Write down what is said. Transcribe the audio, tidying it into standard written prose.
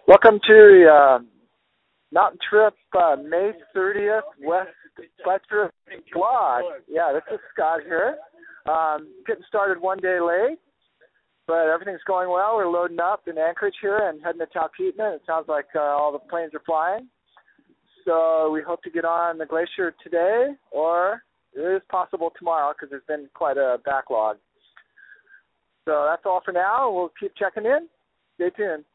Welcome to the Mountain Trip May 30th West Fletcher vlog. Yeah, this is Scott here. Getting started one day late, but everything's going well. We're loading up in Anchorage here and heading to Talkeetna. It sounds like all the planes are flying. So we hope to get on the glacier today, or it is possible tomorrow because there's been quite a backlog. So that's all for now. We'll keep checking in. Stay tuned.